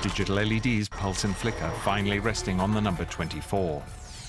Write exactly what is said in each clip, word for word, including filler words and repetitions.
Digital L E Ds pulse and flicker, finally resting on the number twenty-four.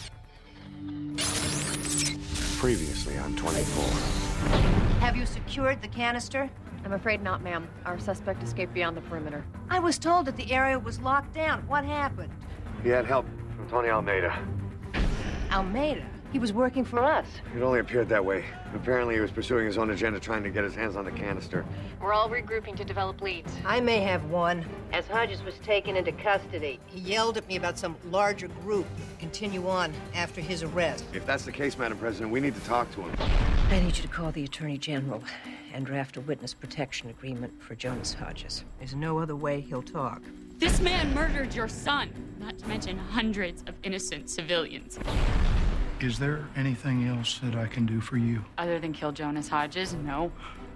Previously on twenty-four. Have you secured the canister? I'm afraid not, ma'am. Our suspect escaped beyond the perimeter. I was told that the area was locked down. What happened? He had help from Tony Almeida. Almeida? He was working for us. It only appeared that way. Apparently he was pursuing his own agenda, trying to get his hands on the canister. We're all regrouping to develop leads. I may have one. As Hodges was taken into custody, he yelled at me about some larger group that would continue on after his arrest. If that's the case, Madam President, we need to talk to him. I need you to call the Attorney General and draft a witness protection agreement for Jonas Hodges. There's no other way he'll talk. This man murdered your son, not to mention hundreds of innocent civilians. Is there anything else that I can do for you? Other than kill Jonas Hodges, no.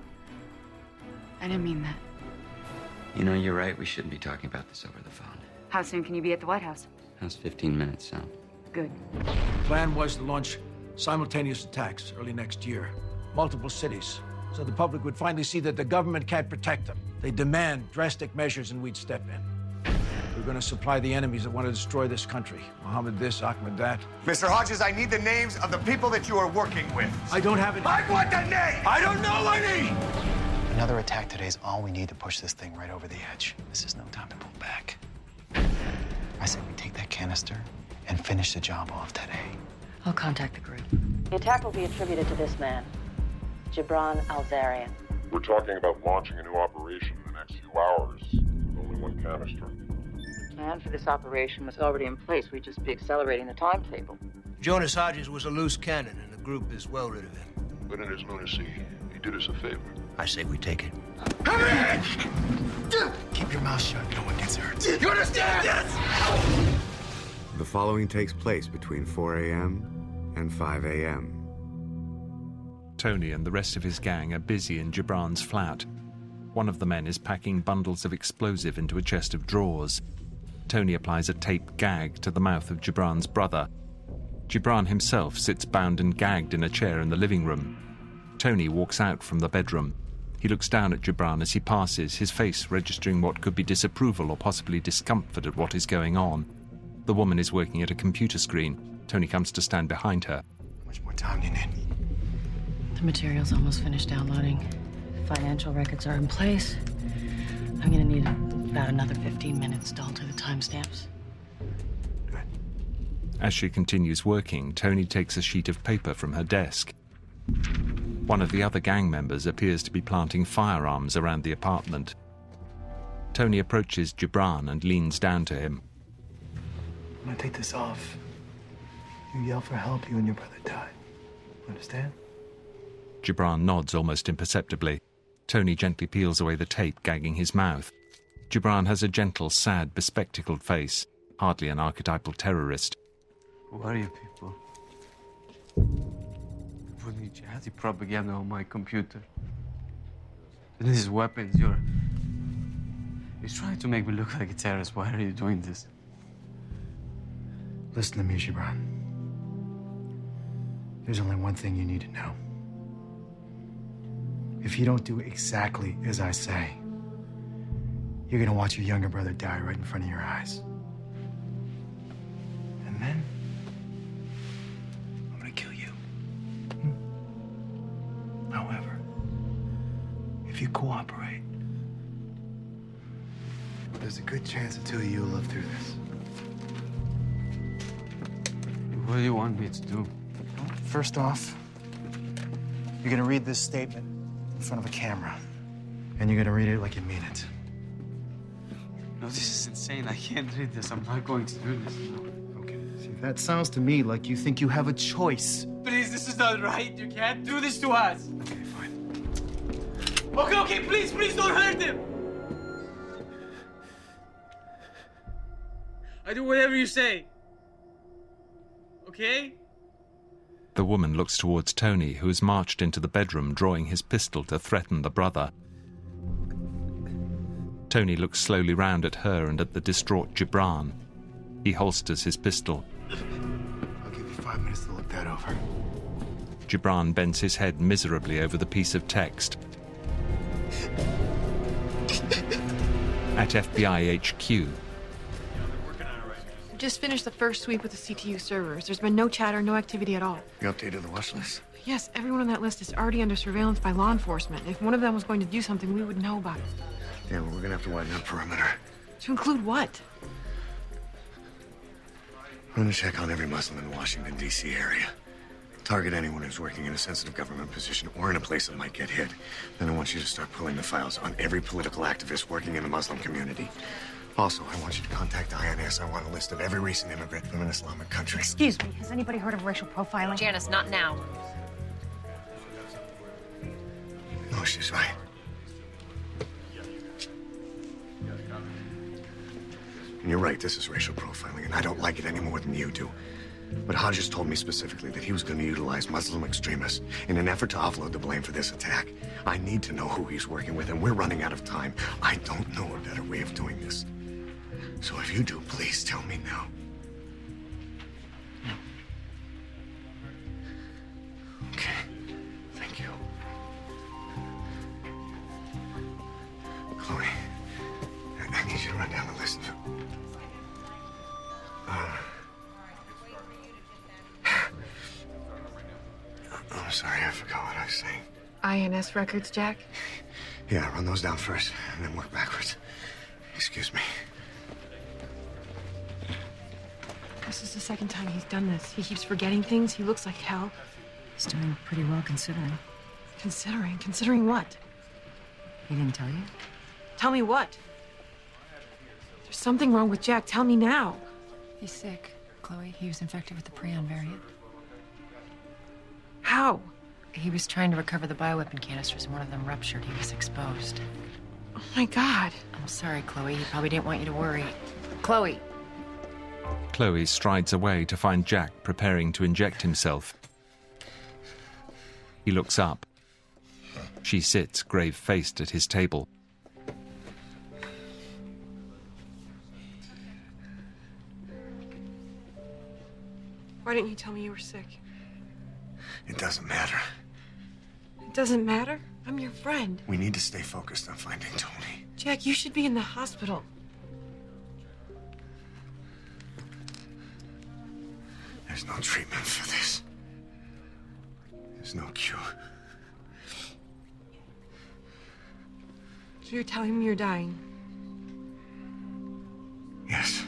I didn't mean that. You know, you're right. We shouldn't be talking about this over the phone. How soon can you be at the White House? How's fifteen minutes sound? Good. Plan was to launch simultaneous attacks early next year. Multiple cities. So the public would finally see that the government can't protect them. They demand drastic measures and we'd step in. We're going to supply the enemies that want to destroy this country. Mohammed this, Ahmed that. Mister Hodges, I need the names of the people that you are working with. I don't have any. I want the name! I don't know any! Another attack today is all we need to push this thing right over the edge. This is no time to pull back. I say we take that canister and finish the job off today. I'll contact the group. The attack will be attributed to this man, Gibran Al-Zarian. We're talking about launching a new operation in the next few hours. Only one canister. The plan for this operation was already in place. We'd just be accelerating the timetable. Jonas Hodges was a loose cannon, and the group is well rid of him. But in his lunacy, he did us a favor. I say we take it. Keep your mouth shut. No one gets hurt. You understand? Yes! The following takes place between four a m and five a m Tony and the rest of his gang are busy in Gibran's flat. One of the men is packing bundles of explosive into a chest of drawers. Tony applies a tape gag to the mouth of Gibran's brother. Gibran himself sits bound and gagged in a chair in the living room. Tony walks out from the bedroom. He looks down at Gibran as he passes, his face registering what could be disapproval or possibly discomfort at what is going on. The woman is working at a computer screen. Tony comes to stand behind her. How much more time do you need? The material's almost finished downloading. Financial records are in place. I'm gonna need about another fifteen minutes to alter the timestamps. Good. As she continues working, Tony takes a sheet of paper from her desk. One of the other gang members appears to be planting firearms around the apartment. Tony approaches Gibran and leans down to him. When I take this off, you yell for help, you and your brother die. Understand? Gibran nods almost imperceptibly. Tony gently peels away the tape, gagging his mouth. Gibran has a gentle, sad, bespectacled face, hardly an archetypal terrorist. Who are you people? Putting jihadi propaganda on my computer. These weapons, you're... You're trying to make me look like a terrorist. Why are you doing this? Listen to me, Gibran. There's only one thing you need to know. If you don't do exactly as I say, you're gonna watch your younger brother die right in front of your eyes. And then, I'm gonna kill you. Hmm? However, if you cooperate, there's a good chance the two of you will live through this. What do you want me to do? First off, you're gonna read this statement in front of a camera. And you're gonna read it like you mean it. No, this is insane. I can't read this. I'm not going to do this. No. Okay. See, that sounds to me like you think you have a choice. Please, this is not right. You can't do this to us. Okay, fine. Okay, okay, please, please don't hurt him. I do whatever you say. Okay? The woman looks towards Tony, who has marched into the bedroom, drawing his pistol to threaten the brother. Tony looks slowly round at her and at the distraught Gibran. He holsters his pistol. I'll give you five minutes to look that over. Gibran bends his head miserably over the piece of text. At F B I H Q, I just finished the first sweep with the C T U servers. There's been no chatter, no activity at all. You updated the watch list? Yes, everyone on that list is already under surveillance by law enforcement. If one of them was going to do something, we would know about it. Yeah, well, we're gonna have to widen that perimeter. To include what? I'm gonna check on every Muslim in the Washington, D C area. Target anyone who's working in a sensitive government position or in a place that might get hit. Then I want you to start pulling the files on every political activist working in the Muslim community. Also, I want you to contact I N S. I want a list of every recent immigrant from an Islamic country. Excuse me, has anybody heard of racial profiling? Janice, not now. No, she's right. And you're right, this is racial profiling, and I don't like it any more than you do. But Hodges told me specifically that he was going to utilize Muslim extremists in an effort to offload the blame for this attack. I need to know who he's working with, and we're running out of time. I don't know a better way of doing this. So if you do, please tell me now. Okay. Thank you. Chloe, I, I need you to run down the list of... Um... I'm sorry, I forgot what I was saying. I N S records, Jack? Yeah, run those down first, and then work backwards. Excuse me. This is the second time he's done this. He keeps forgetting things. He looks like hell. He's doing pretty well considering. Considering? Considering what? He didn't tell you? Tell me what? There's something wrong with Jack. Tell me now. He's sick, Chloe. He was infected with the prion variant. How? He was trying to recover the bioweapon canisters, and one of them ruptured. He was exposed. Oh, my God. I'm sorry, Chloe. He probably didn't want you to worry. Chloe! Chloe strides away to find Jack preparing to inject himself. He looks up. She sits grave-faced at his table. Why didn't you tell me you were sick? It doesn't matter. It doesn't matter? I'm your friend. We need to stay focused on finding Tony. Jack, you should be in the hospital. There's no treatment for this. There's no cure. So you're telling me you're dying? Yes.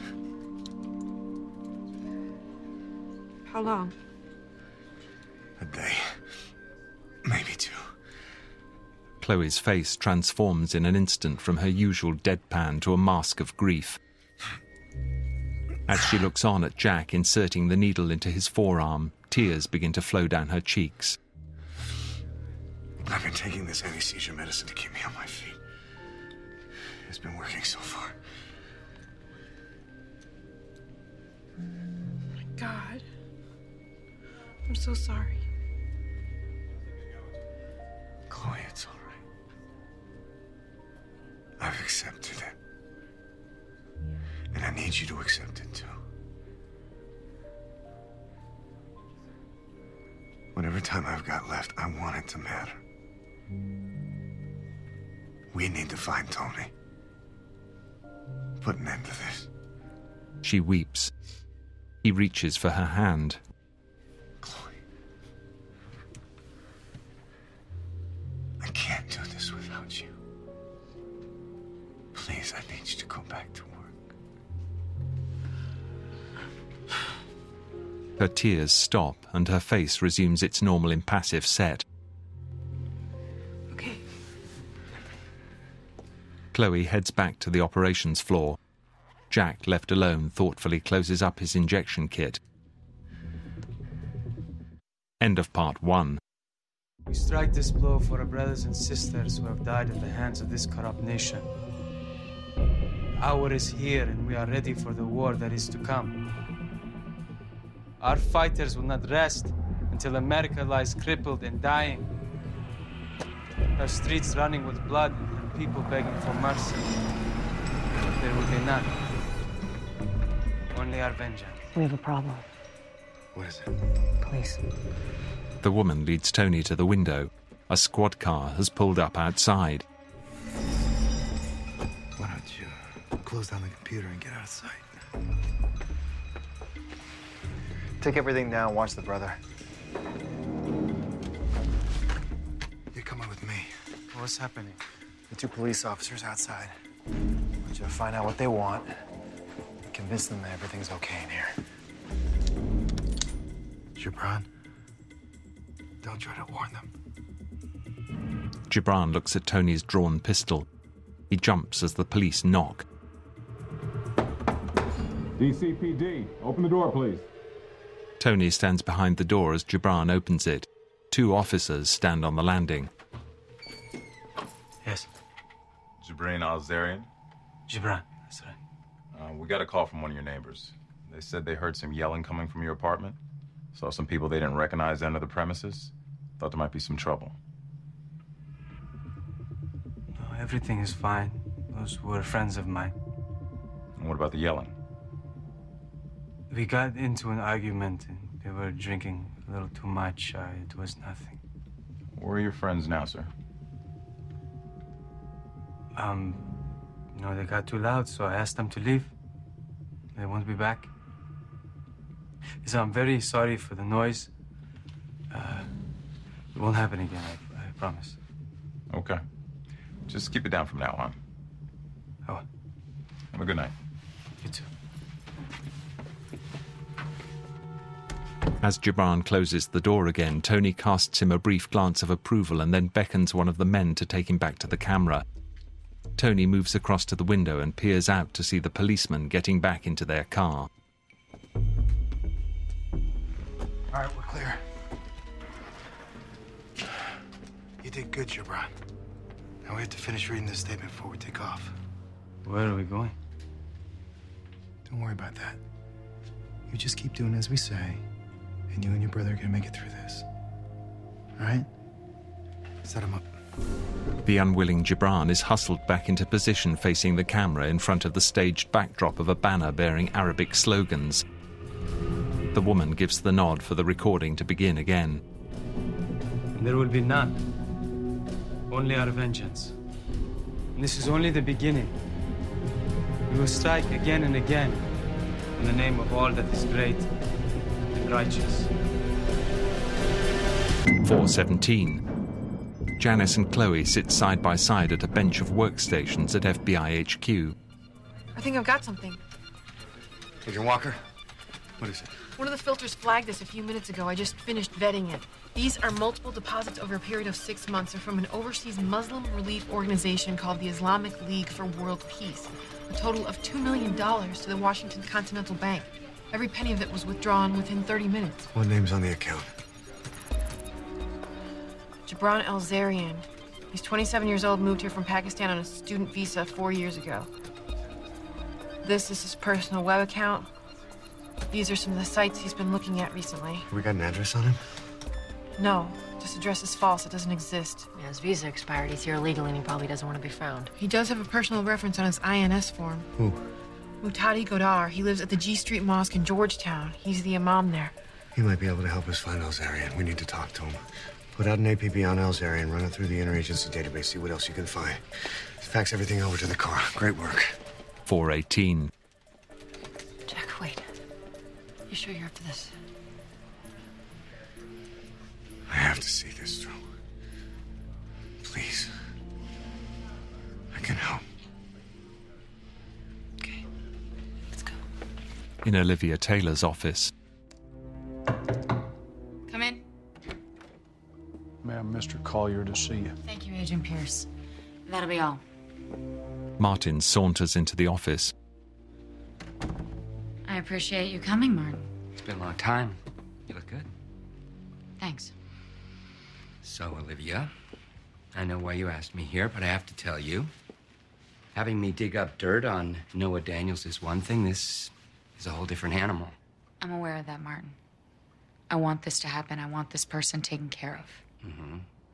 How long? A day. Maybe two. Chloe's face transforms in an instant from her usual deadpan to a mask of grief. As she looks on at Jack inserting the needle into his forearm, tears begin to flow down her cheeks. I've been taking this anti-seizure medicine to keep me on my feet. It's been working so far. Oh my God. I'm so sorry. Chloe, it's all right. I've accepted it. And I need you to accept it too. Whatever time I've got left, I want it to matter. We need to find Tony. Put an end to this. She weeps. He reaches for her hand. Chloe. I can't do this without you. Please, I need you to go back to work. Her tears stop and her face resumes its normal impassive set. Okay. Chloe heads back to the operations floor. Jack, left alone, thoughtfully closes up his injection kit. End of part one. We strike this blow for our brothers and sisters who have died at the hands of this corrupt nation. The hour is here, and we are ready for the war that is to come. Our fighters will not rest until America lies crippled and dying. Our streets running with blood and people begging for mercy. There will be none. Only our vengeance. We have a problem. What is it? Police. The woman leads Tony to the window. A squad car has pulled up outside. Why don't you close down the computer and get out of sight? Take everything down, watch the brother. You're coming with me. What's happening? The two police officers outside. I want you to find out what they want and convince them that everything's okay in here. Gibran, don't try to warn them. Gibran looks at Tony's drawn pistol. He jumps as the police knock. D C P D, open the door, please. Tony stands behind the door as Gibran opens it. Two officers stand on the landing. Yes. Gibran Alzarian? Gibran, that's right. Uh, we got a call from one of your neighbors. They said they heard some yelling coming from your apartment. Saw some people they didn't recognize enter the premises. Thought there might be some trouble. No, everything is fine. Those were friends of mine. And what about the yelling? We got into an argument and they were drinking a little too much. Uh, it was nothing. Where are your friends now, sir? Um, you know, they got too loud, so I asked them to leave. They won't be back. So I'm very sorry for the noise. Uh, it won't happen again, I, I promise. Okay. Just keep it down from now on. Oh. Have a good night. You too. As Gibran closes the door again, Tony casts him a brief glance of approval and then beckons one of the men to take him back to the camera. Tony moves across to the window and peers out to see the policemen getting back into their car. All right, we're clear. You did good, Gibran. Now we have to finish reading this statement before we take off. Where are we going? Don't worry about that. You just keep doing as we say, and you and your brother are gonna make it through this. All right? Set him up. The unwilling Gibran is hustled back into position facing the camera in front of the staged backdrop of a banner bearing Arabic slogans. The woman gives the nod for the recording to begin again. There will be none. Only our vengeance. And this is only the beginning. We will strike again and again in the name of all that is great and righteous. four seventeen. Janice and Chloe sit side by side at a bench of workstations at F B I H Q. I think I've got something. Agent Walker, what is it? One of the filters flagged us a few minutes ago. I just finished vetting it. These are multiple deposits over a period of six months. They're from an overseas Muslim relief organization called the Islamic League for World Peace. A total of two million dollars to the Washington Continental Bank. Every penny of it was withdrawn within thirty minutes. What name's on the account? Gibran Alzarian. He's twenty-seven years old, moved here from Pakistan on a student visa four years ago. This is his personal web account. These are some of the sites he's been looking at recently. We got an address on him? No, this address is false. It doesn't exist. Yeah, his visa expired. He's here illegally and he probably doesn't want to be found. He does have a personal reference on his I N S form. Who? Muhtadi Godar. He lives at the G Street Mosque in Georgetown. He's the imam there. He might be able to help us find Alzarian. We need to talk to him. Put out an A P B on Alzarian, run it through the interagency database, see what else you can find. Fax everything over to the car. Great work. four eighteen. Jack, wait. You sure you're up to this? I have to see this through. Please. I can help. Okay. Let's go. In Olivia Taylor's office. Come in. Ma'am, Mister Collier to see you. Thank you, Agent Pierce. That'll be all. Martin saunters into the office. I appreciate you coming, Martin. It's been a long time. You look good. Thanks. So, Olivia, I know why you asked me here, but I have to tell you, having me dig up dirt on Noah Daniels is one thing. This is a whole different animal. I'm aware of that, Martin. I want this to happen. I want this person taken care of. Mm-hmm.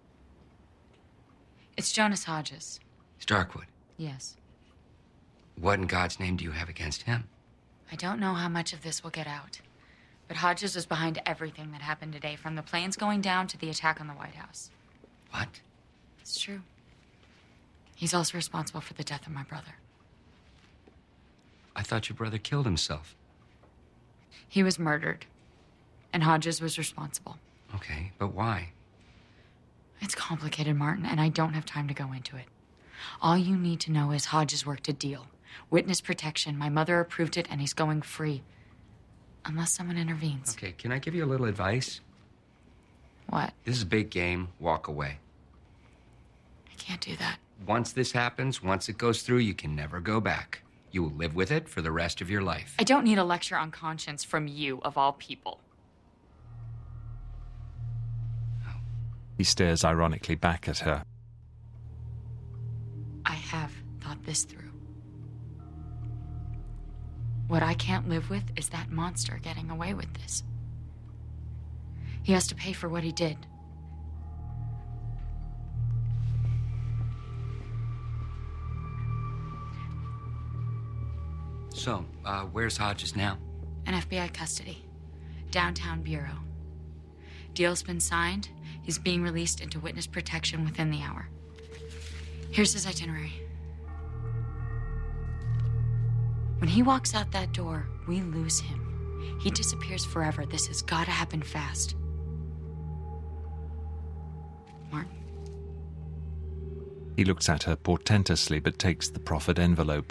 It's Jonas Hodges. Starkwood. Yes. What in God's name do you have against him? I don't know how much of this will get out, but Hodges was behind everything that happened today, from the planes going down to the attack on the White House. What? It's true. He's also responsible for the death of my brother. I thought your brother killed himself. He was murdered. and Hodges was responsible. Okay, but why? It's complicated, Martin, and I don't have time to go into it. All you need to know is Hodges worked a deal. Witness protection. My mother approved it, and he's going free. Unless someone intervenes. Okay, can I give you a little advice? What? This is a big game. Walk away. I can't do that. Once this happens, once it goes through, you can never go back. You will live with it for the rest of your life. I don't need a lecture on conscience from you, of all people. He stares ironically back at her. I have thought this through. What I can't live with is that monster getting away with this. He has to pay for what he did. So, uh, where's Hodges now? In F B I custody. Downtown Bureau. Deal's been signed. He's being released into witness protection within the hour. Here's his itinerary. When he walks out that door, we lose him. He disappears forever. This has got to happen fast. Martin? He looks at her portentously but takes the proffered envelope.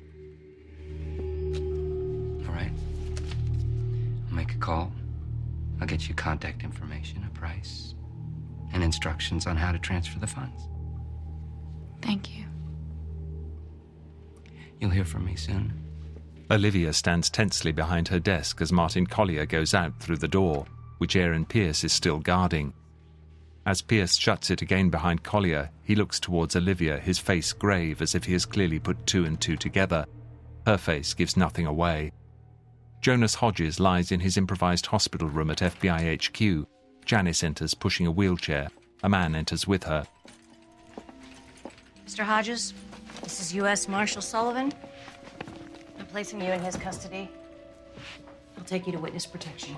All right. I'll make a call. I'll get you contact information, a price, and instructions on how to transfer the funds. Thank you. You'll hear from me soon. Olivia stands tensely behind her desk as Martin Collier goes out through the door, which Aaron Pierce is still guarding. As Pierce shuts it again behind Collier, he looks towards Olivia, his face grave as if he has clearly put two and two together. Her face gives nothing away. Jonas Hodges lies in his improvised hospital room at F B I H Q. Janice enters pushing a wheelchair. A man enters with her. Mister Hodges, this is U S Marshal Sullivan. I'm placing you in his custody. I'll take you to witness protection.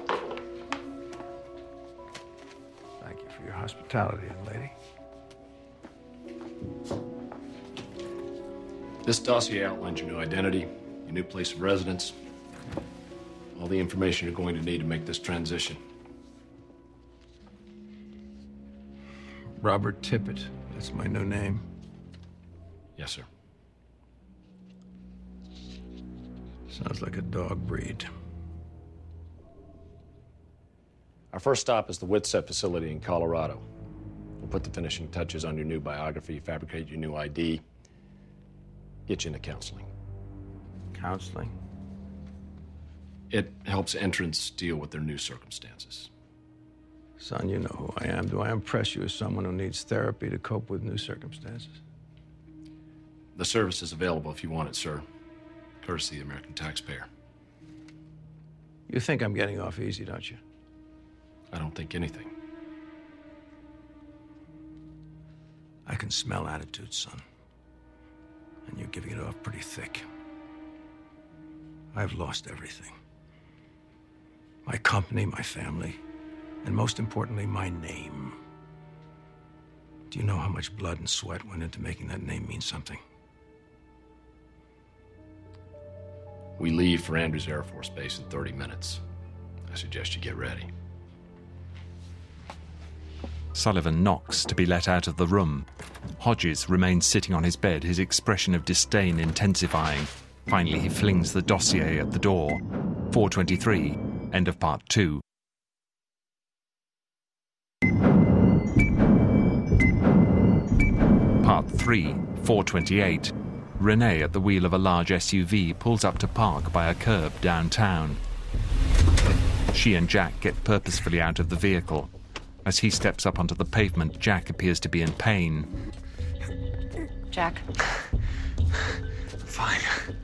Thank you for your hospitality, young lady. This dossier outlines your new identity, your new place of residence, all the information you're going to need to make this transition. Robert Tippett. That's my new name. Yes, sir. Sounds like a dog breed. Our first stop is the Witset facility in Colorado. We'll put the finishing touches on your new biography, fabricate your new I D, get you into counseling. Counseling? It helps entrants deal with their new circumstances. Son, you know who I am. Do I impress you as someone who needs therapy to cope with new circumstances? The service is available if you want it, sir. Courtesy of the American taxpayer. You think I'm getting off easy, don't you? I don't think anything. I can smell attitude, son. And you're giving it off pretty thick. I've lost everything. My company, my family, and most importantly, my name. Do you know how much blood and sweat went into making that name mean something? We leave for Andrews Air Force Base in thirty minutes. I suggest you get ready. Sullivan knocks to be let out of the room. Hodges remains sitting on his bed, his expression of disdain intensifying. Finally, he flings the dossier at the door. four twenty-three, end of part two. Part three, four twenty-eight. Renee, at the wheel of a large S U V, pulls up to park by a curb downtown. She and Jack get purposefully out of the vehicle. As he steps up onto the pavement, Jack appears to be in pain. Jack? Fine.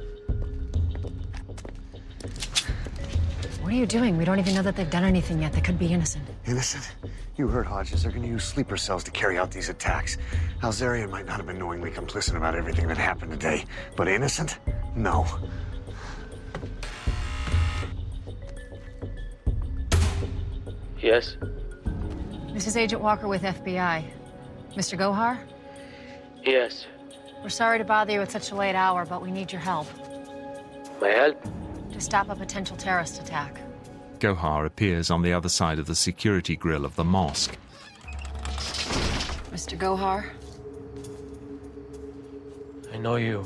What are you doing? We don't even know that they've done anything yet. They could be innocent. Innocent? You heard Hodges. They're going to use sleeper cells to carry out these attacks. Alzarian might not have been knowingly complicit about everything that happened today, but innocent? No. Yes? This is Agent Walker with F B I. Mister Gohar? Yes. We're sorry to bother you at such a late hour, but we need your help. My help? To stop a potential terrorist attack. Gohar appears on the other side of the security grill of the mosque. Mister Gohar? I know you.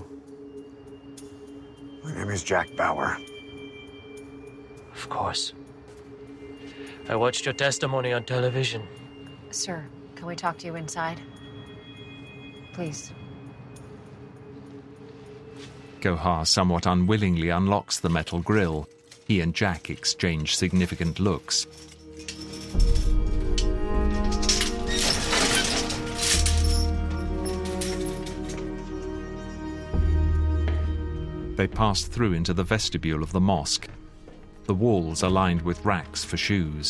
My name is Jack Bauer. Of course. I watched your testimony on television. Sir, can we talk to you inside? Please. Gohar somewhat unwillingly unlocks the metal grill. He and Jack exchange significant looks. They pass through into the vestibule of the mosque. The walls are lined with racks for shoes.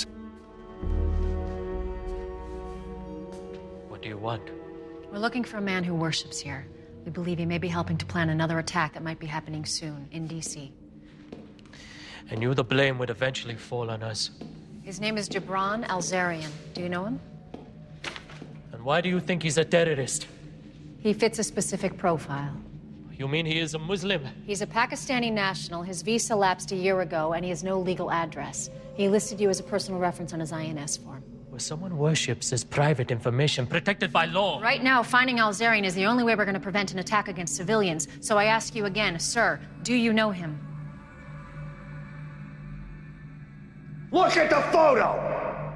What do you want? We're looking for a man who worships here. We believe he may be helping to plan another attack that might be happening soon in D C. I knew the blame would eventually fall on us. His name is Jibran Alzarian. Do you know him? And why do you think he's a terrorist? He fits a specific profile. You mean he is a Muslim? He's a Pakistani national. His visa lapsed a year ago, and he has no legal address. He listed you as a personal reference on his I N S form. Where someone worships is private information protected by law. Right now, finding Alzarian is the only way we're going to prevent an attack against civilians. So I ask you again, sir, do you know him? Look at the photo!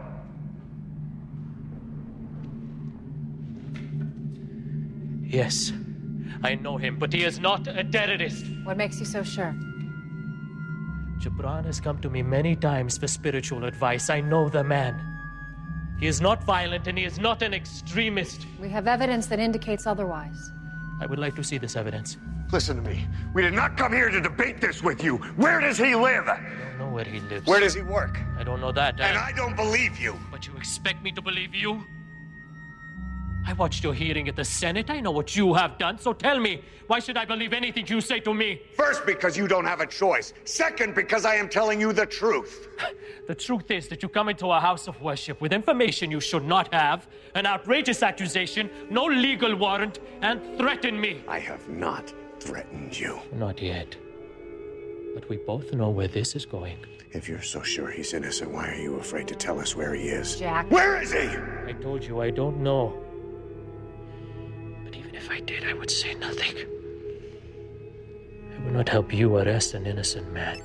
Yes, I know him, but he is not a terrorist. What makes you so sure? Jibran has come to me many times for spiritual advice. I know the man. He is not violent and he is not an extremist. We have evidence that indicates otherwise. I would like to see this evidence. Listen to me. We did not come here to debate this with you. Where does he live? I don't know where he lives. Where does he work? I don't know that. And I don't believe you. But you expect me to believe you? I watched your hearing at the Senate. I know what you have done, so tell me, why should I believe anything you say to me? First, because you don't have a choice. Second, because I am telling you the truth. The truth is that you come into a house of worship with information you should not have, an outrageous accusation, no legal warrant, and threaten me. I have not threatened you. Not yet. But we both know where this is going. If you're so sure he's innocent, why are you afraid to tell us where he is? Jack. Where is he? I told you I don't know. But even if I did, I would say nothing. I would not help you arrest an innocent man.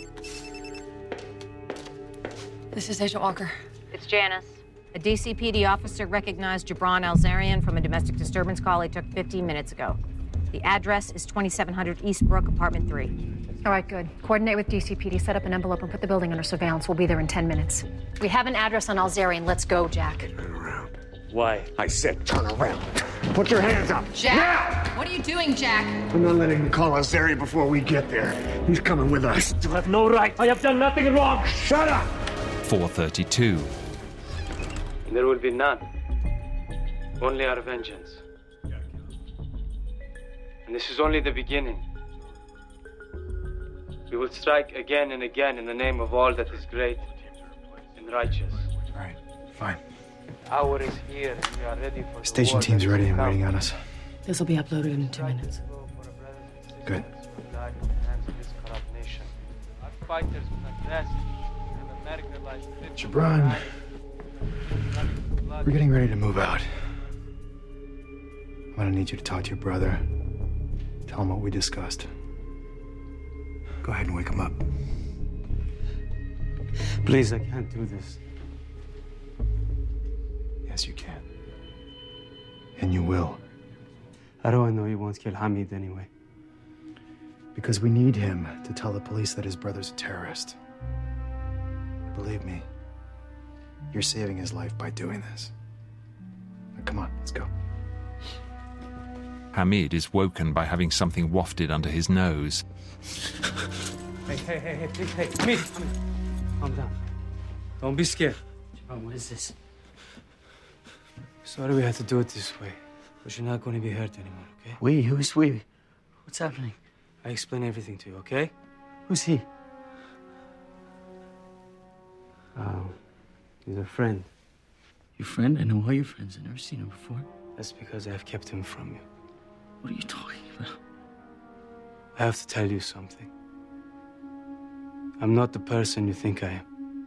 This is Agent Walker. It's Janice. A D C P D officer recognized Jibran Alzarian from a domestic disturbance call he took fifteen minutes ago. The address is twenty-seven hundred Eastbrook, apartment three. All right, good. Coordinate with D C P D, set up an envelope, and put the building under surveillance. We'll be there in ten minutes. We have an address on Alzarian. Let's go, Jack. Turn around. Why? I said turn around. Put your hands up. Jack! Now! What are you doing, Jack? I'm not letting him call us Zeri before we get there. He's coming with us. You have no right. I have done nothing wrong. Shut up! four thirty-two. There will be none. Only our vengeance. And this is only the beginning. We will strike again and again in the name of all that is great and righteous. All right, fine. The hour is here, and we are ready for the Station war team's that ready will and come. waiting on us. This will be uploaded in two minutes. Good. Died in the hands of this corrupt nation. Our fighters will not rest. And America lies fit to Jibran, die. we're getting ready to move out. I'm gonna need you to talk to your brother. Tell him what we discussed. Go ahead and wake him up. Please, I can't do this. Yes, you can. And you will. How do I know he won't kill Hamid anyway? Because we need him to tell the police that his brother's a terrorist. Believe me, you're saving his life by doing this. Now, come on, let's go. Hamid is woken by having something wafted under his nose. Hey, hey, hey, hey, please, hey, Hamid, Hamid. Calm down. Don't be scared. Jibran, what is this? Sorry we had to do it this way, but you're not going to be hurt anymore, okay? We? Who's we? What's happening? I explain everything to you, okay? Who's he? Um, he's a friend. Your friend? I know all your friends. I've never seen him before. That's because I've kept him from you. What are you talking about? I have to tell you something. I'm not the person you think I am.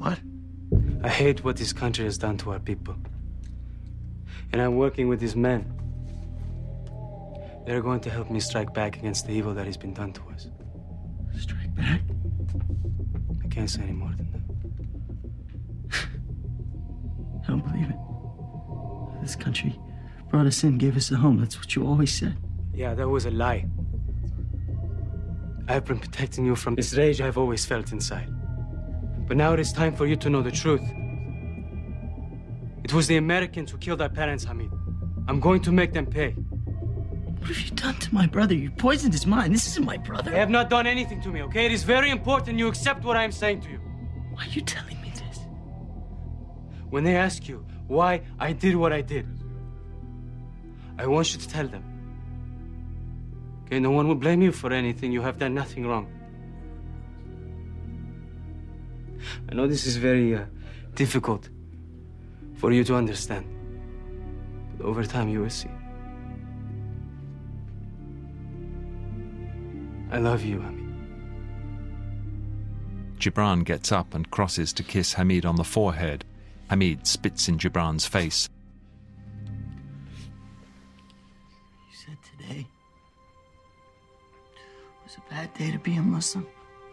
What? I hate what this country has done to our people. And I'm working with these men. They're going to help me strike back against the evil that has been done to us. Strike back? I can't say any more than that. I don't believe it. This country brought us in, gave us a home. That's what you always said. Yeah, that was a lie. I've been protecting you from this rage I've always felt inside. But now it is time for you to know the truth. It was the Americans who killed our parents, Hamid. I'm going to make them pay. What have you done to my brother? You poisoned his mind. This isn't my brother. They have not done anything to me, okay? It is very important you accept what I am saying to you. Why are you telling me this? When they ask you why I did what I did, I want you to tell them. Okay, no one will blame you for anything. You have done nothing wrong. I know this is very uh, difficult for you to understand. But over time, you will see. I love you, Hamid. Gibran gets up and crosses to kiss Hamid on the forehead. Hamid spits in Gibran's face. You said today was a bad day to be a Muslim.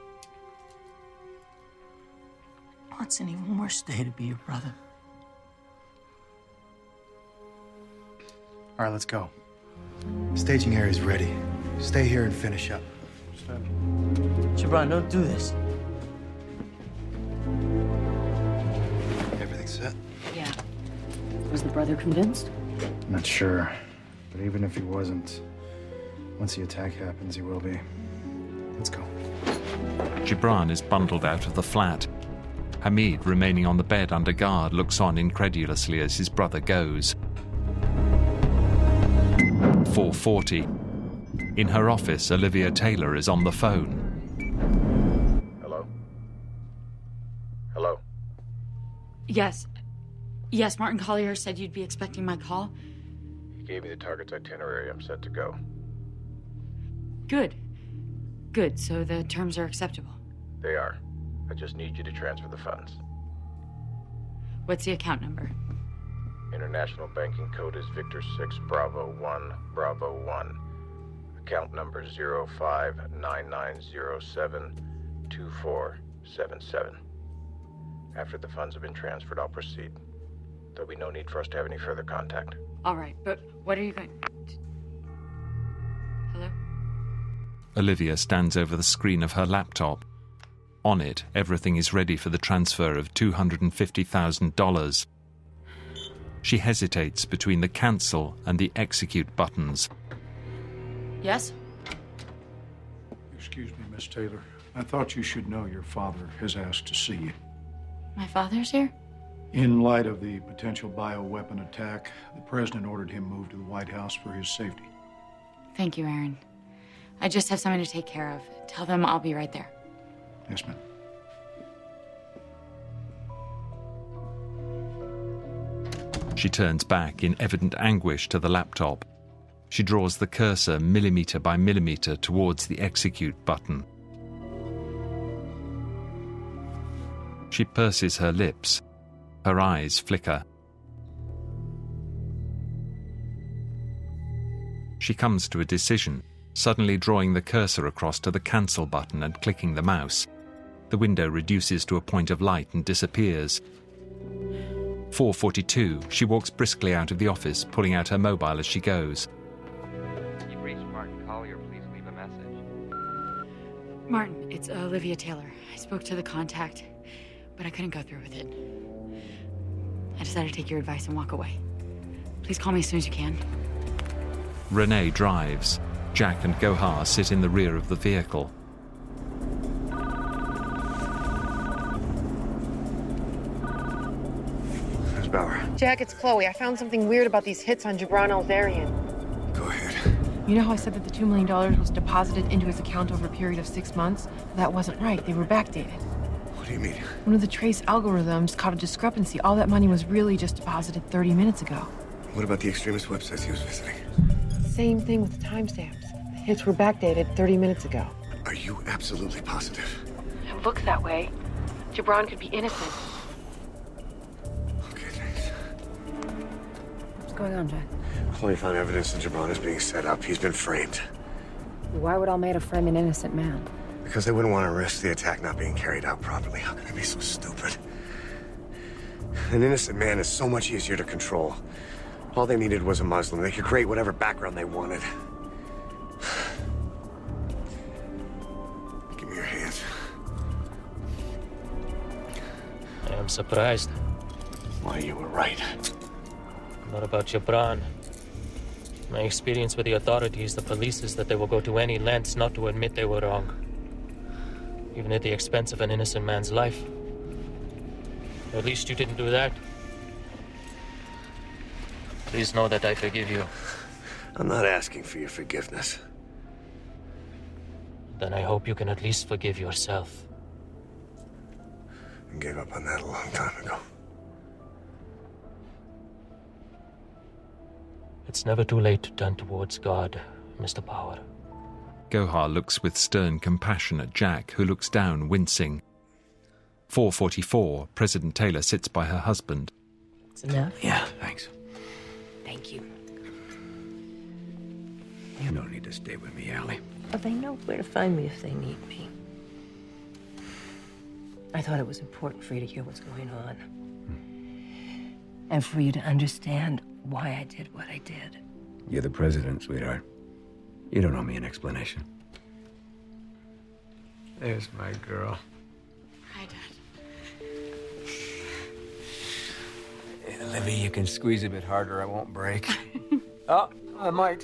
Oh, it's an even worse day to be your brother. All right, let's go. Staging area is ready. Stay here and finish up. Gibran, don't do this. Everything set? Yeah. Was the brother convinced? Not sure. But even if he wasn't, once the attack happens, he will be. Let's go. Gibran is bundled out of the flat. Hamid, remaining on the bed under guard, looks on incredulously as his brother goes. four forty. In her office, Olivia Taylor is on the phone. Hello? Hello? Yes. Yes, Martin Collier said you'd be expecting my call. He gave me the target's itinerary. I'm set to go. Good. Good, so the terms are acceptable. They are. I just need you to transfer the funds. What's the account number? International banking code is Victor six Bravo one Bravo one. Account number zero five nine nine zero seven two four seven seven. After the funds have been transferred, I'll proceed. There'll be no need for us to have any further contact. All right, but what are you going... Hello? Olivia stands over the screen of her laptop. On it, everything is ready for the transfer of two hundred fifty thousand dollars. She hesitates between the cancel and the execute buttons. Yes? Excuse me, Miss Taylor. I thought you should know your father has asked to see you. My father's here? In light of the potential bioweapon attack, the president ordered him moved to the White House for his safety. Thank you, Aaron. I just have something to take care of. Tell them I'll be right there. Yes, ma'am. She turns back in evident anguish to the laptop. She draws the cursor millimeter by millimeter towards the execute button. She purses her lips. Her eyes flicker. She comes to a decision, suddenly drawing the cursor across to the cancel button and clicking the mouse. The window reduces to a point of light and disappears. four forty-two, she walks briskly out of the office, pulling out her mobile as she goes. You've reached Martin Collier. Please leave a message. Martin, it's Olivia Taylor. I spoke to the contact, but I couldn't go through with it. I decided to take your advice and walk away. Please call me as soon as you can. Renee drives. Jack and Gohar sit in the rear of the vehicle. Where's Bauer? Jack, it's Chloe. I found something weird about these hits on Gibran Elzarian. Go ahead. You know how I said that the two million dollars was deposited into his account over a period of six months? That wasn't right. They were backdated. What do you mean? One of the trace algorithms caught a discrepancy. All that money was really just deposited thirty minutes ago. What about the extremist websites he was visiting? Same thing with the timestamps. The hits were backdated thirty minutes ago. Are you absolutely positive? It looks that way. Gibran could be innocent. Okay, thanks. What's going on, Jack? Chloe found evidence that Gibran is being set up. He's been framed. Why would Almeida frame an innocent man? Because they wouldn't want to risk the attack not being carried out properly. How can they be so stupid? An innocent man is so much easier to control. All they needed was a Muslim. They could create whatever background they wanted. Give me your hands. I am surprised. Why, you were right. Not about Gibran. My experience with the authorities, the police, is that they will go to any lengths not to admit they were wrong. Even at the expense of an innocent man's life. At least you didn't do that. Please know that I forgive you. I'm not asking for your forgiveness. Then I hope you can at least forgive yourself. I gave up on that a long time ago. It's never too late to turn towards God, Mister Power. Gohar looks with stern compassion at Jack, who looks down, wincing. four forty-four, President Taylor sits by her husband. It's enough? Yeah, thanks. Thank you. You don't need to stay with me, Allie. Well, they know where to find me if they need me. I thought it was important for you to hear what's going on. Hmm. And for you to understand why I did what I did. You're the president, sweetheart. You don't owe me an explanation. There's my girl. Hi, Dad. Hey, Livy, you can squeeze a bit harder. I won't break. Oh, I might.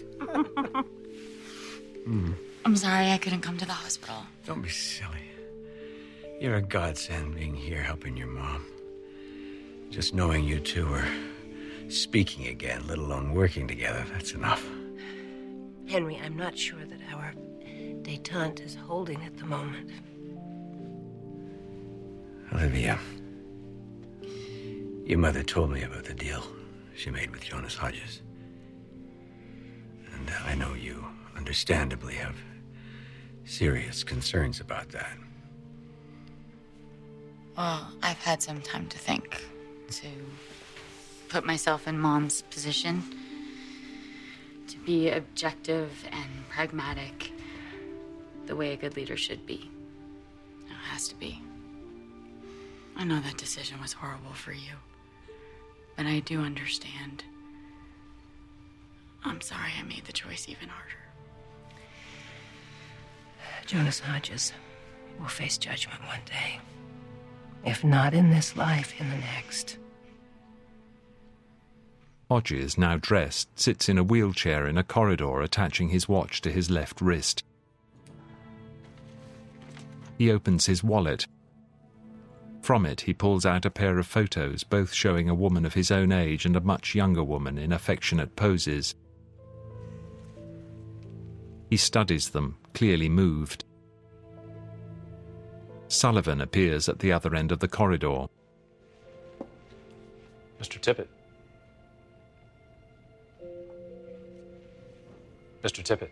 Hmm. I'm sorry I couldn't come to the hospital. Don't be silly. You're a godsend being here helping your mom. Just knowing you two are speaking again, let alone working together, that's enough. Henry, I'm not sure that our detente is holding at the moment. Olivia, your mother told me about the deal she made with Jonas Hodges. And I know you understandably have serious concerns about that. Well, I've had some time to think, to put myself in Mom's position, to be objective and pragmatic, the way a good leader should be. It has to be. I know that decision was horrible for you, but I do understand. I'm sorry I made the choice even harder. Jonas Hodges will face judgment one day. If not in this life, in the next. Hodges, now dressed, sits in a wheelchair in a corridor, attaching his watch to his left wrist. He opens his wallet. From it, he pulls out a pair of photos, both showing a woman of his own age and a much younger woman in affectionate poses. He studies them, clearly moved. Sullivan appears at the other end of the corridor. Mister Tippett. Mister Tippett.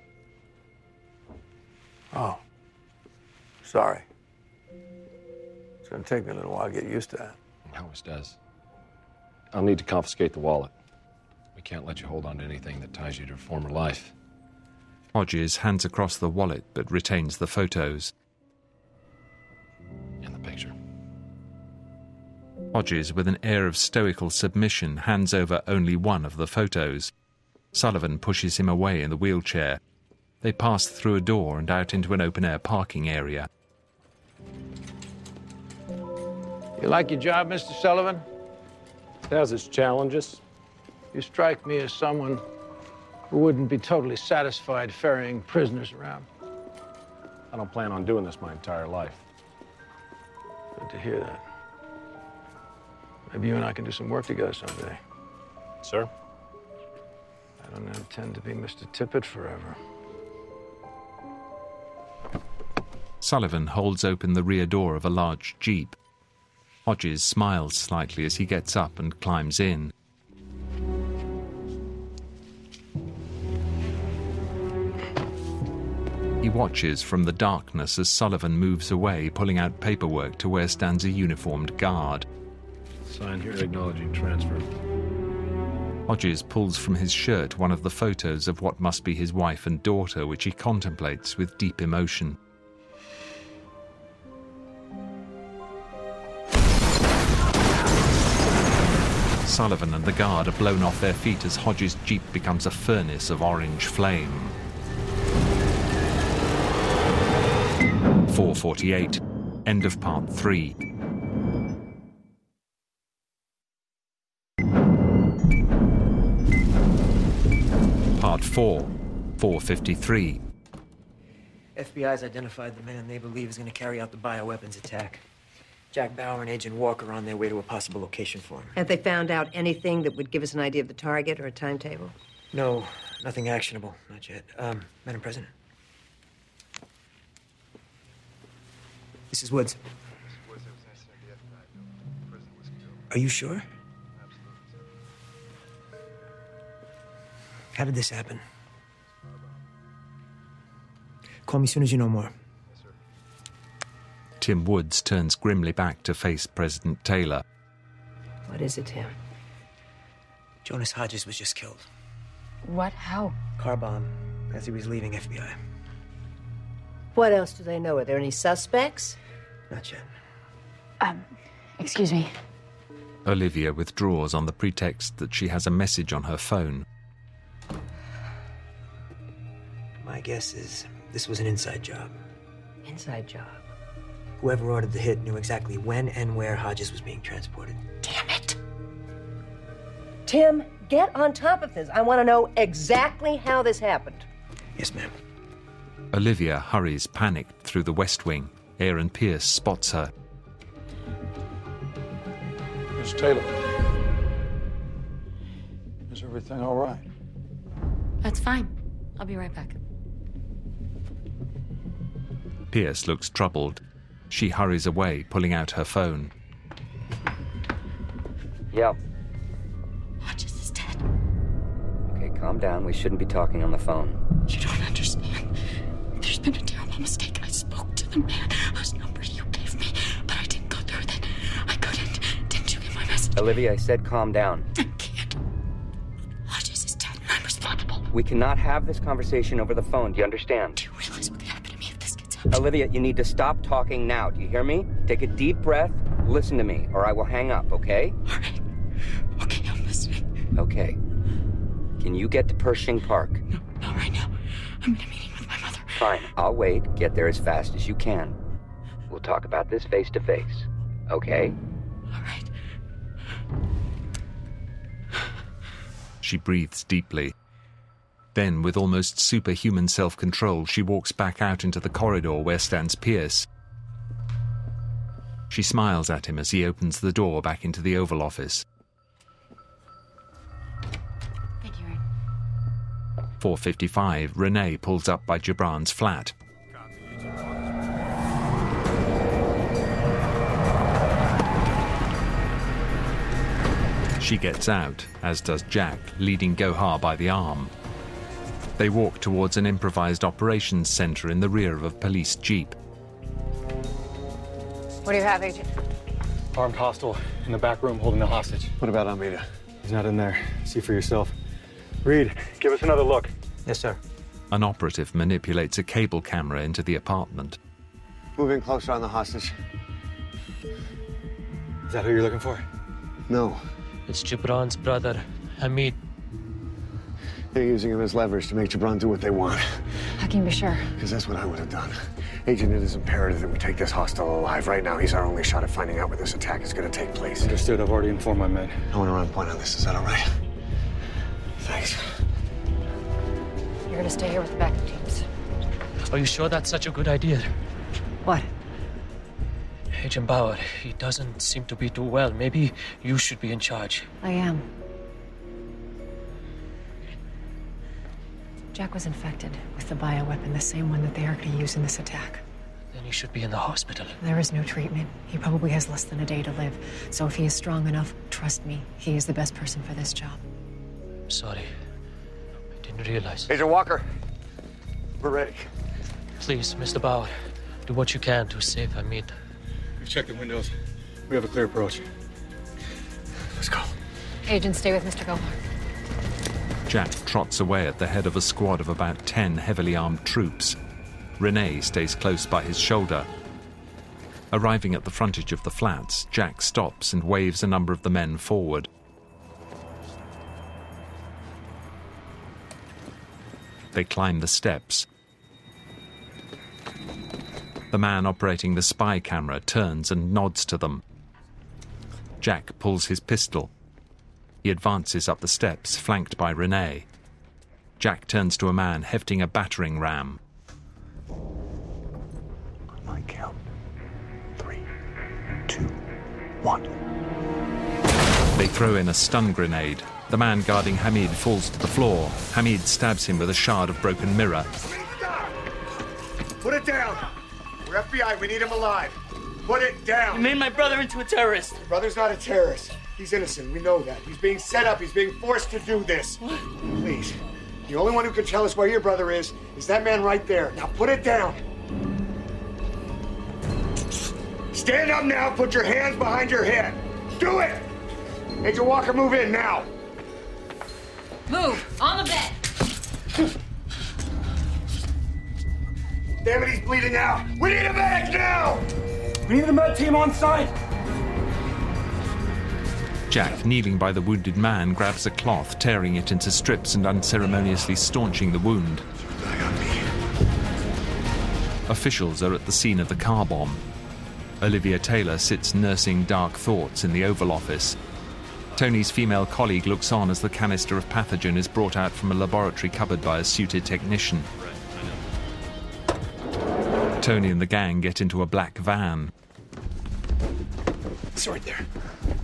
Oh. Sorry. It's going to take me a little while to get used to that. It always does. I'll need to confiscate the wallet. We can't let you hold on to anything that ties you to a former life. Hodges hands across the wallet but retains the photos. In the picture. Hodges, with an air of stoical submission, hands over only one of the photos. Sullivan pushes him away in the wheelchair. They pass through a door and out into an open-air parking area. You like your job, Mister Sullivan? It has its challenges. You strike me as someone who wouldn't be totally satisfied ferrying prisoners around. I don't plan on doing this my entire life. Good to hear that. Maybe you and I can do some work together someday. Sir? I don't intend to be Mister Tippett forever. Sullivan holds open the rear door of a large Jeep. Hodges smiles slightly as he gets up and climbs in. He watches from the darkness as Sullivan moves away, pulling out paperwork to where stands a uniformed guard. Sign here acknowledging transfer. Hodges pulls from his shirt one of the photos of what must be his wife and daughter, which he contemplates with deep emotion. Sullivan and the guard are blown off their feet as Hodges' jeep becomes a furnace of orange flame. four forty-eight. End of part three. Part four. four fifty-three. F B I's identified the man they believe is going to carry out the bioweapons attack. Jack Bauer and Agent Walker are on their way to a possible location for him. Have they found out anything that would give us an idea of the target or a timetable? No, nothing actionable. Not yet. Um, Madam President. Missus Woods. Are you sure? How did this happen? Call me as soon as you know more. Tim Woods turns grimly back to face President Taylor. What is it, Tim? Jonas Hodges was just killed. What? How? Car bomb as he was leaving F B I. What else do they know? Are there any suspects? Not yet. Um, excuse me. Olivia withdraws on the pretext that she has a message on her phone. My guess is this was an inside job. Inside job? Whoever ordered the hit knew exactly when and where Hodges was being transported. Damn it! Tim, get on top of this. I want to know exactly how this happened. Yes, ma'am. Olivia hurries panicked through the West Wing. Aaron Pierce spots her. Miss Taylor. Is everything all right? That's fine. I'll be right back. Pierce looks troubled. She hurries away, pulling out her phone. Yep. Hodges is dead. Okay, calm down. We shouldn't be talking on the phone. You don't understand. There's been a terrible mistake. I spoke to the man whose number you gave me, but I didn't go through with it. I couldn't. Didn't you get my message? Olivia, I said calm down. I can't. Hodges is dead, and I'm responsible. We cannot have this conversation over the phone. Do you understand? Do you realize what could happen to me if this gets out? Olivia, you need to stop talking now. Do you hear me? Take a deep breath. Listen to me, or I will hang up, okay? All right. Okay, I'm listening. Okay. Can you get to Pershing Park? No, not right now. I'm in a meeting with my mother. Fine. I'll wait. Get there as fast as you can. We'll talk about this face to face. Okay? All right. She breathes deeply. Then, with almost superhuman self-control, she walks back out into the corridor where stands Pierce. She smiles at him as he opens the door back into the Oval Office. Thank you, Aaron. four fifty-five, Renee pulls up by Gibran's flat. She gets out, as does Jack, leading Gohar by the arm. They walk towards an improvised operations center in the rear of a police jeep. What do you have, Agent? Armed hostile in the back room holding the hostage. What about Almeida? He's not in there. See for yourself. Reed, give us another look. Yes, sir. An operative manipulates a cable camera into the apartment. Moving closer on the hostage. Is that who you're looking for? No. It's Gibran's brother, Hamid. They're using him as leverage to make Gibran do what they want. How can you be sure? Because that's what I would have done. Agent, it is imperative that we take this hostile alive. Right now, he's our only shot at finding out where this attack is going to take place. Understood. I've already informed my men. I want to run point on this. Is that all right? Thanks. You're going to stay here with the backup teams. Are you sure that's such a good idea? What? Agent Bauer, he doesn't seem to be too well. Maybe you should be in charge. I am. Jack was infected with the bioweapon, the same one that they are going to use in this attack. Then he should be in the hospital. There is no treatment. He probably has less than a day to live. So if he is strong enough, trust me, he is the best person for this job. Sorry. I didn't realize. Agent Walker, we're ready. Please, Mister Bauer, do what you can to save Hamid. We've checked the windows. We have a clear approach. Let's go. Agent, stay with Mister Gohar. Jack trots away at the head of a squad of about ten heavily armed troops. Renee stays close by his shoulder. Arriving at the frontage of the flats, Jack stops and waves a number of the men forward. They climb the steps. The man operating the spy camera turns and nods to them. Jack pulls his pistol. He advances up the steps, flanked by Renee. Jack turns to a man hefting a battering ram. On my count. Three, two, one. They throw in a stun grenade. The man guarding Hamid falls to the floor. Hamid stabs him with a shard of broken mirror. Put it down! We're F B I, we need him alive. Put it down! You made my brother into a terrorist. Your brother's not a terrorist. He's innocent, we know that. He's being set up, he's being forced to do this. What? Please. The only one who can tell us where your brother is, is that man right there. Now put it down. Stand up now, put your hands behind your head. Do it! Agent Walker, move in now. Move! On the bed! Damn it, he's bleeding out. We need a medic now! We need the med team on site! Jack, kneeling by the wounded man, grabs a cloth, tearing it into strips and unceremoniously staunching the wound. Officials are at the scene of the car bomb. Olivia Taylor sits nursing dark thoughts in the Oval Office. Tony's female colleague looks on as the canister of pathogen is brought out from a laboratory cupboard by a suited technician. Tony and the gang get into a black van. It's right there.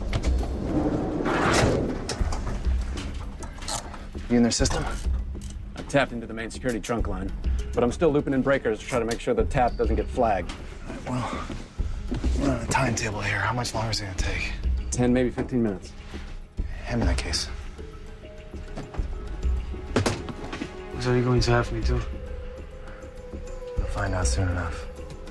You in their system? I've tapped into the main security trunk line, but I'm still looping in breakers to try to make sure the tap doesn't get flagged. Well, we're on a timetable here. How much longer is it gonna take? Ten, maybe fifteen minutes. Hand me that case. What are you going to have me do? You'll find out soon enough.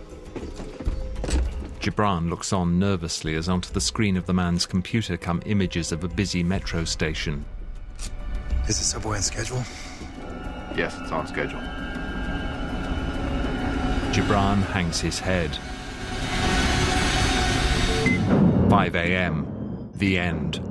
Gibran looks on nervously as onto the screen of the man's computer come images of a busy metro station. Is the subway on schedule? Yes, it's on schedule. Gibran hangs his head. five a m. The end.